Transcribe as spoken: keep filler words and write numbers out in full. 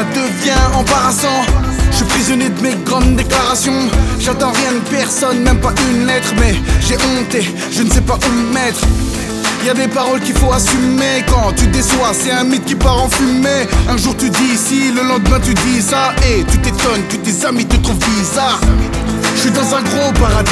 devient embarrassant. Je suis prisonnier de mes grandes déclarations. J'attends rien de personne, même pas une lettre. Mais j'ai honte et je ne sais pas où me mettre. Y'a des paroles qu'il faut assumer. Quand tu déçois, c'est un mythe qui part en fumée. Un jour tu dis ci, le lendemain tu dis ça. Et tu t'étonnes que tes amis te trouvent bizarre. Je suis dans un gros paradis.